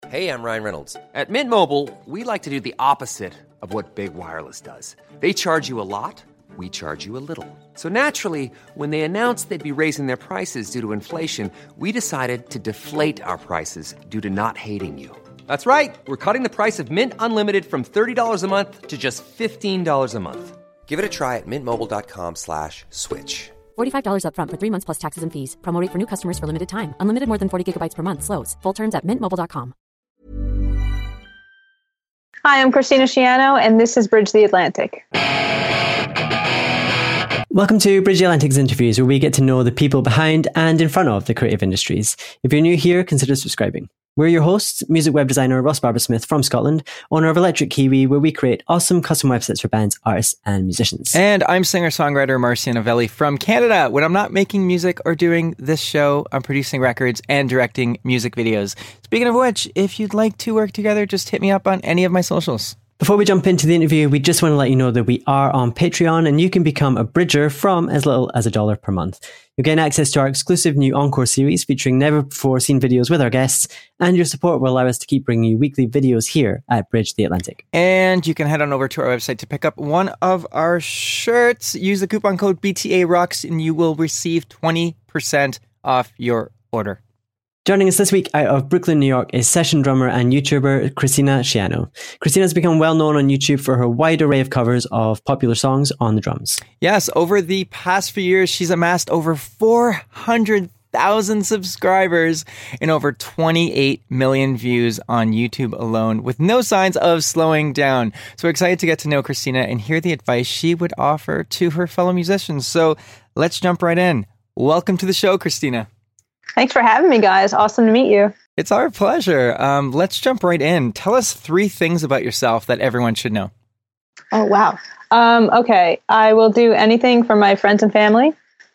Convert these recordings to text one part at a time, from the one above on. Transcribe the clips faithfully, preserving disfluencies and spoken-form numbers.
Hey, I'm Ryan Reynolds. At Mint Mobile, we like to do the opposite of what Big Wireless does. They charge you a lot, we charge you a little. So naturally, when they announced they'd be raising their prices due to inflation, we decided to deflate our prices due to not hating you. That's right. We're cutting the price of Mint Unlimited from thirty dollars a month to just fifteen dollars a month. Give it a try at mintmobile.com slash switch. forty-five dollars up front for three months plus taxes and fees. Promo rate for new customers for limited time. Unlimited more than forty gigabytes per month. Slows full terms at mint mobile dot com. Hi, I'm Christina Schiano, and this is Bridge the Atlantic. Welcome to Bridge the Atlantic's interviews, where we get to know the people behind and in front of the creative industries. If you're new here, consider subscribing. We're your hosts, music web designer Ross Barber-Smith from Scotland, owner of Electric Kiwi, where we create awesome custom websites for bands, artists, and musicians. And I'm singer-songwriter Marcia Novelli from Canada. When I'm not making music or doing this show, I'm producing records and directing music videos. Speaking of which, if you'd like to work together, just hit me up on any of my socials. Before we jump into the interview, we just want to let you know that we are on Patreon and you can become a Bridger from as little as a dollar per month. You'll gain access to our exclusive new Encore series featuring never-before-seen videos with our guests, and your support will allow us to keep bringing you weekly videos here at Bridge the Atlantic. And you can head on over to our website to pick up one of our shirts. Use the coupon code B T A Rocks and you will receive twenty percent off your order. Joining us this week out of Brooklyn, New York is session drummer and YouTuber Christina Schiano. Christina has become well known on YouTube for her wide array of covers of popular songs on the drums. Yes, over the past few years, she's amassed over four hundred thousand subscribers and over twenty-eight million views on YouTube alone, with no signs of slowing down. So we're excited to get to know Christina and hear the advice she would offer to her fellow musicians. So let's jump right in. Welcome to the show, Christina. Thanks for having me, guys. Awesome to meet you. It's our pleasure. Um, let's jump right in. Tell us three things about yourself that everyone should know. Oh, wow. Um, okay. I will do anything for my friends and family.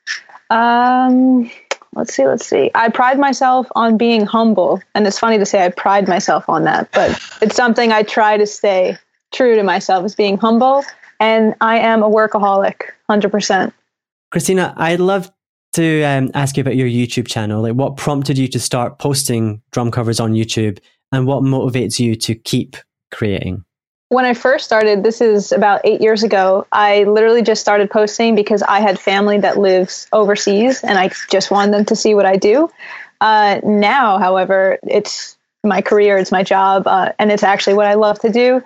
Um, let's see. Let's see. I pride myself on being humble. And it's funny to say I pride myself on that, but it's something I try to stay true to myself, is being humble. And I am a workaholic, one hundred percent. Christina, I'd love to um, ask you about your YouTube channel. Like, what prompted you to start posting drum covers on YouTube, and what motivates you to keep creating? When I first started, this is about eight years ago, I literally just started posting because I had family that lives overseas and I just wanted them to see what I do. Uh, now, however, it's my career, it's my job, uh, and it's actually what I love to do.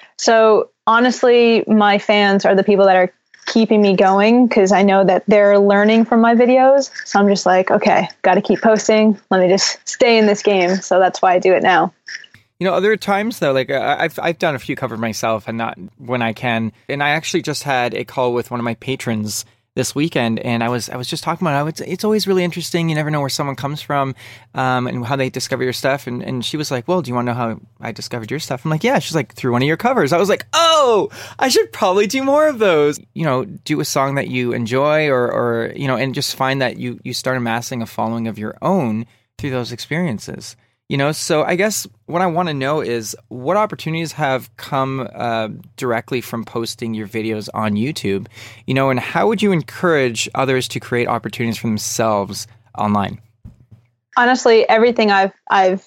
So honestly, my fans are the people that are keeping me going, because I know that they're learning from my videos. So I'm just like, okay, got to keep posting. Let me just stay in this game. So that's why I do it now. You know, other times though, like uh, I've I've done a few covers myself, and not when I can. And I actually just had a call with one of my patrons this weekend, and I was I was just talking about it. I would, it's always really interesting. You never know where someone comes from, um, and how they discover your stuff. And, and she was like, "Well, do you want to know how I discovered your stuff?" I'm like, "Yeah." She's like, "Through one of your covers." I was like, "Oh, I should probably do more of those." You know, do a song that you enjoy, or or you know, and just find that you you start amassing a following of your own through those experiences. You know, so I guess what I want to know is what opportunities have come uh, directly from posting your videos on YouTube, you know, and how would you encourage others to create opportunities for themselves online? Honestly, everything I've I've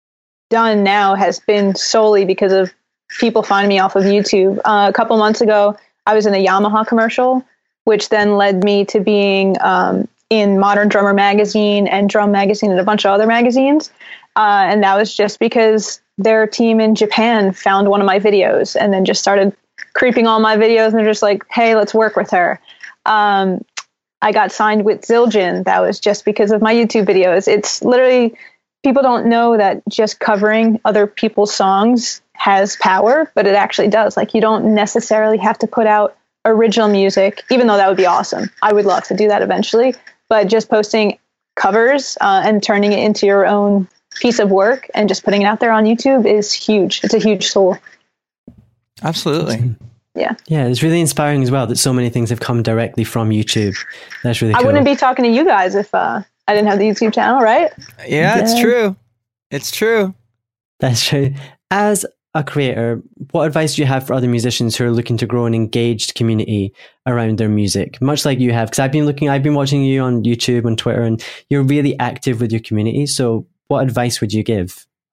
done now has been solely because of people finding me off of YouTube. Uh, a couple months ago, I was in a Yamaha commercial, which then led me to being um, in Modern Drummer Magazine and Drum Magazine and a bunch of other magazines. Uh, and that was just because their team in Japan found one of my videos and then just started creeping on my videos, and they're just like, hey, let's work with her. Um, I got signed with Zildjian. That was just because of my YouTube videos. It's literally, people don't know that just covering other people's songs has power, but it actually does. Like, you don't necessarily have to put out original music, even though that would be awesome. I would love to do that eventually, but just posting covers uh, and turning it into your own piece of work and just putting it out there on YouTube is huge. It's a huge tool. Absolutely. Yeah. Yeah, it's really inspiring as well that so many things have come directly from YouTube. That's really cool. I wouldn't be talking to you guys if uh, I didn't have the YouTube channel, right? Yeah, it's Yeah. true. It's true. That's true. As a creator, what advice do you have for other musicians who are looking to grow an engaged community around their music, much like you have? Because I've been looking, I've been watching you on YouTube, on Twitter, and you're really active with your community. So what advice would you give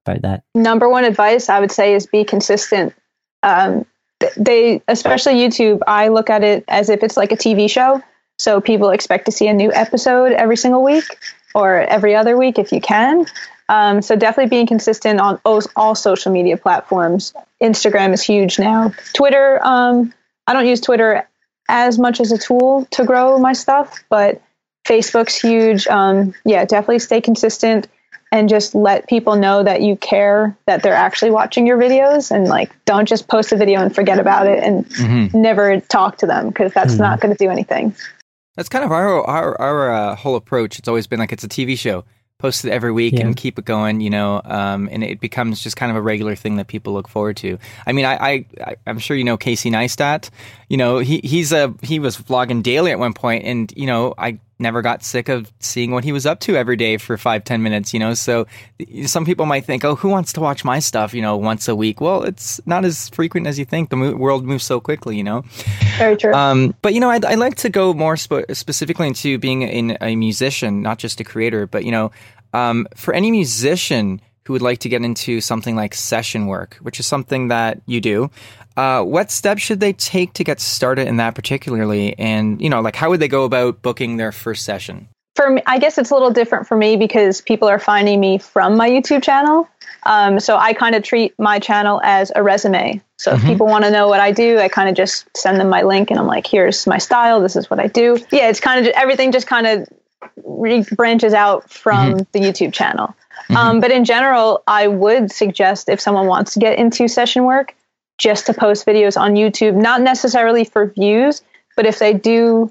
about that? Number one advice I would say is be consistent. Um, they, especially YouTube, I look at it as if it's like a T V show. So people expect to see a new episode every single week or every other week if you can. Um, so definitely being consistent on all, all social media platforms. Instagram is huge now. Twitter, um, I don't use Twitter as much as a tool to grow my stuff, but Facebook's huge. Um, yeah, definitely stay consistent and just let people know that you care, that they're actually watching your videos, and like, don't just post a video and forget about it and mm-hmm. never talk to them, because that's mm-hmm. not going to do anything. That's kind of our our, our uh, whole approach. It's always been like, it's a T V show. Post it every week yeah. and keep it going, you know, um, and it becomes just kind of a regular thing that people look forward to. I mean, I, I, I'm sure you know Casey Neistat. You know, he he's a he was vlogging daily at one point, and you know, I never got sick of seeing what he was up to every day for five, ten minutes. You know, so some people might think, oh, who wants to watch my stuff, you know, once a week? Well, it's not as frequent as you think. The mo- world moves so quickly, you know. Very true. Um, but you know, I'd, I'd like to go more spe- specifically into being a, a musician, not just a creator, but you know. Um, for any musician who would like to get into something like session work, which is something that you do, uh, what steps should they take to get started in that particularly? And, you know, like how would they go about booking their first session? For me, I guess it's a little different for me because people are finding me from my YouTube channel. Um, so I kind of treat my channel as a resume. So mm-hmm. if people want to know what I do, I kind of just send them my link and I'm like, here's my style. This is what I do. Yeah, it's kind of everything just kind of re- branches out from mm-hmm. the YouTube channel. Mm-hmm. Um, but in general, I would suggest if someone wants to get into session work, just to post videos on YouTube, not necessarily for views, but if they do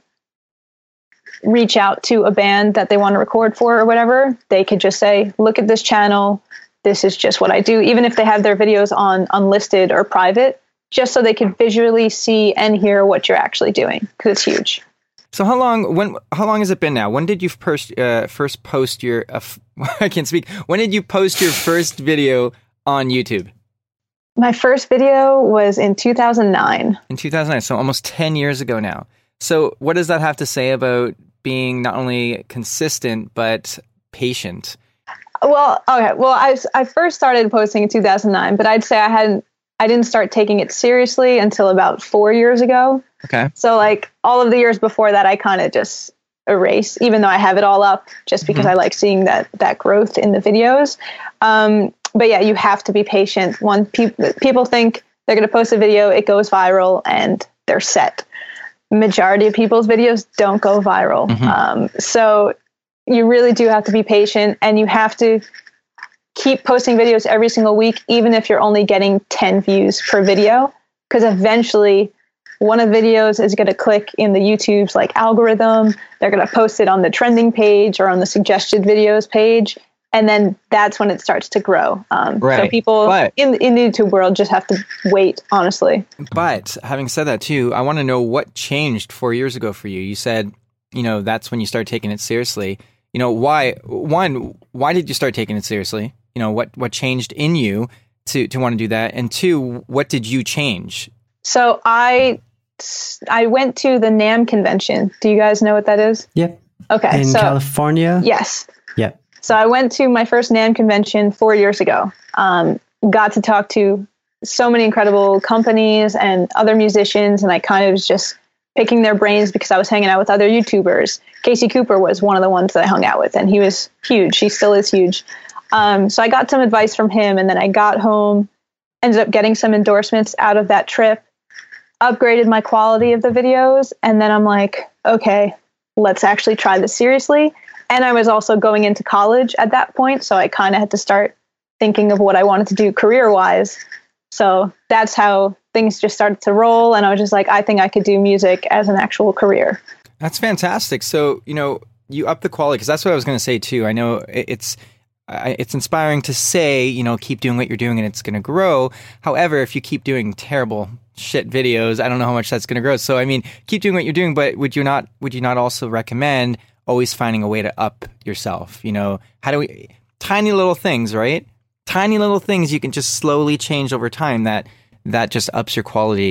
reach out to a band that they want to record for or whatever, they could just say, look at this channel. This is just what I do. Even if they have their videos on unlisted or private, just so they can visually see and hear what you're actually doing, because it's huge. So how long, when, how long has it been now? When did you first, uh, first post your, uh, f- I can't speak. When did you post your first video on YouTube? My first video was in two thousand nine. In two thousand nine, so almost ten years ago now. So what does that have to say about being not only consistent, but patient? Well, okay. Well, I, I first started posting in two thousand nine, but I'd say I hadn't, I didn't start taking it seriously until about four years ago. Okay. So like all of the years before that, I kind of just erase, even though I have it all up, just because mm-hmm. I like seeing that, that growth in the videos. Um, but yeah, you have to be patient. One people, people think they're going to post a video, it goes viral and they're set. Majority of people's videos don't go viral. Mm-hmm. Um, so you really do have to be patient, and you have to keep posting videos every single week, even if you're only getting ten views per video, because eventually one of the videos is going to click in the YouTube's like algorithm. They're going to post it on the trending page or on the suggested videos page. And then that's when it starts to grow. Um, right. So people but, in, in the YouTube world just have to wait, honestly. But having said that too, I want to know what changed four years ago for you. You said, you know, that's when you started taking it seriously. You know, why, one, why did you start taking it seriously? You know, what, what changed in you to, to want to do that? And two, what did you change? So I, I went to the NAMM convention. Do you guys know what that is? Yep. Okay. In so, California? Yes. Yep. So I went to my first NAMM convention four years ago. Um, got to talk to so many incredible companies and other musicians, and I kind of was just picking their brains because I was hanging out with other YouTubers. Casey Cooper was one of the ones that I hung out with, and he was huge. He still is huge. Um, so I got some advice from him, and then I got home, ended up getting some endorsements out of that trip, upgraded my quality of the videos, and then I'm like, okay, let's actually try this seriously. And I was also going into college at that point, so I kind of had to start thinking of what I wanted to do career-wise. So that's how things just started to roll, and I was just like, I think I could do music as an actual career. That's fantastic. So, you know, you up the quality, because that's what I was going to say too. I know it's it's inspiring to say, you know, keep doing what you're doing and it's going to grow. However, if you keep doing terrible shit videos, I don't know how much that's going to grow. So, I mean, keep doing what you're doing, but would you not would you not also recommend always finding a way to up yourself? You know, how do we, tiny little things, right? Tiny little things you can just slowly change over time that, that just ups your quality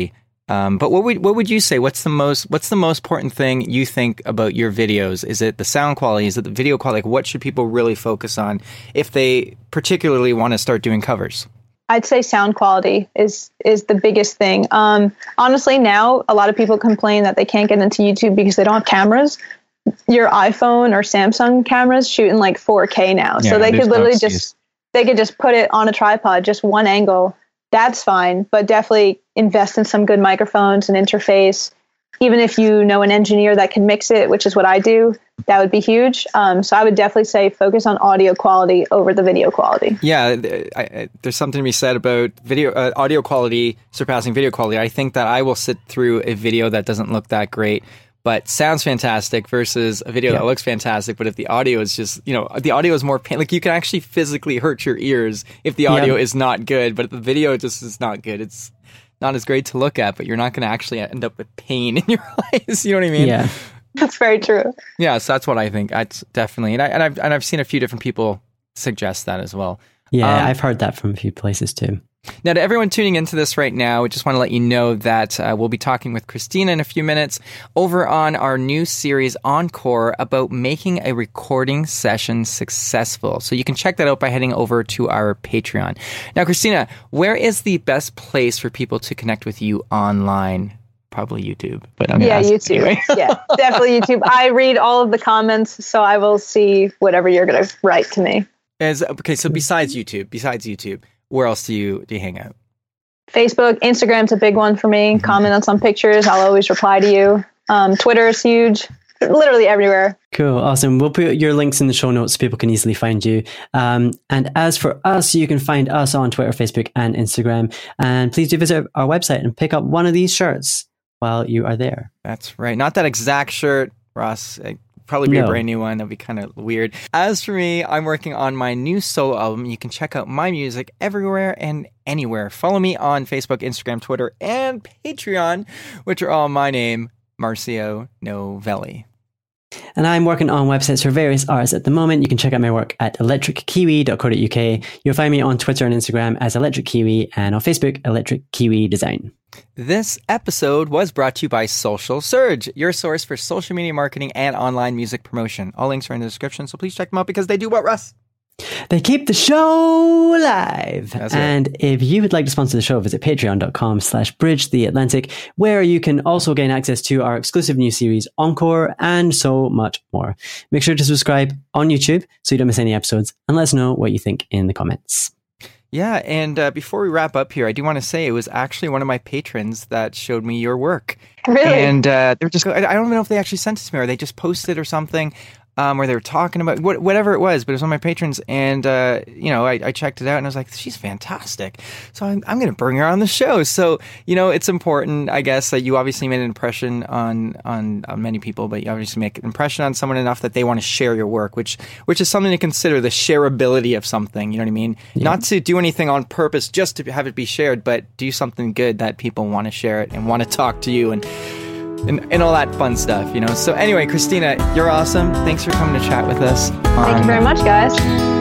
Um, but what would what would you say? What's the most What's the most important thing you think about your videos? Is it the sound quality? Is it the video quality? Like, what should people really focus on if they particularly want to start doing covers? I'd say sound quality is is the biggest thing. Um, honestly, now a lot of people complain that they can't get into YouTube because they don't have cameras. Your iPhone or Samsung cameras shoot in like four K now, yeah, so they could literally just they could just put it on a tripod, just one angle. That's fine, but definitely invest in some good microphones and interface. Even if you know an engineer that can mix it, which is what I do, that would be huge. Um, so I would definitely say focus on audio quality over the video quality. Yeah, I, I, there's something to be said about video uh, audio quality surpassing video quality. I think that I will sit through a video that doesn't look that great, but sounds fantastic versus a video yeah. that looks fantastic. But if the audio is just, you know, the audio is more pain. Like, you can actually physically hurt your ears if the audio yeah. is not good, but if the video just is not good, it's not as great to look at, but you're not going to actually end up with pain in your eyes. You know what I mean? Yeah. That's very true. Yeah. So that's what I think. That's definitely, and I, and I've, and I've seen a few different people suggest that as well. Yeah. Um, I've heard that from a few places too. Now, to everyone tuning into this right now, I just want to let you know that uh, we'll be talking with Christina in a few minutes over on our new series Encore about making a recording session successful. So you can check that out by heading over to our Patreon. Now, Christina, where is the best place for people to connect with you online? Probably YouTube, but I'm yeah, YouTube. Anyway. Yeah, definitely YouTube. I read all of the comments, so I will see whatever you're going to write to me. As, okay, so besides YouTube, besides YouTube, where else do you do you hang out? Facebook, Instagram's a big one for me. Mm-hmm. Comment on some pictures. I'll always reply to you. Um, Twitter is huge. Literally everywhere. Cool. Awesome. We'll put your links in the show notes so people can easily find you. Um, and as for us, you can find us on Twitter, Facebook, and Instagram. And please do visit our website and pick up one of these shirts while you are there. That's right. Not that exact shirt, Ross. Probably be no. a brand new one. That'd be kind of weird. As for me, I'm working on my new solo album. You can check out my music everywhere and anywhere. Follow me on Facebook, Instagram, Twitter, and Patreon, which are all my name, Marcio Novelli. And I'm working on websites for various artists at the moment. You can check out my work at electric kiwi dot co dot uk. You'll find me on Twitter and Instagram as Electric Kiwi, and on Facebook, Electric Kiwi Design. This episode was brought to you by Social Surge, your source for social media marketing and online music promotion. All links are in the description, so please check them out because they do what, Russ? They keep the show alive. That's and it. If you would like to sponsor the show, visit patreon.com slash bridge the Atlantic, where you can also gain access to our exclusive new series, Encore, and so much more. Make sure to subscribe on YouTube so you don't miss any episodes, and let us know what you think in the comments. Yeah, and uh, before we wrap up here, I do want to say it was actually one of my patrons that showed me your work. Really? And uh, they're just, I don't even know if they actually sent it to me or they just posted or something. Um, where they were talking about what, whatever it was, but it was one of my patrons, and uh, you know, I, I checked it out, and I was like, "She's fantastic." So I'm, I'm going to bring her on the show. So you know, it's important, I guess, that you obviously made an impression on, on on many people, but you obviously make an impression on someone enough that they want to share your work, which which is something to consider, the shareability of something. You know what I mean? Yeah. Not to do anything on purpose just to have it be shared, but do something good that people want to share it and want to talk to you and. And, and all that fun stuff, you know. So anyway, Christina, you're awesome. Thanks for coming to chat with us. Thank you very much, guys.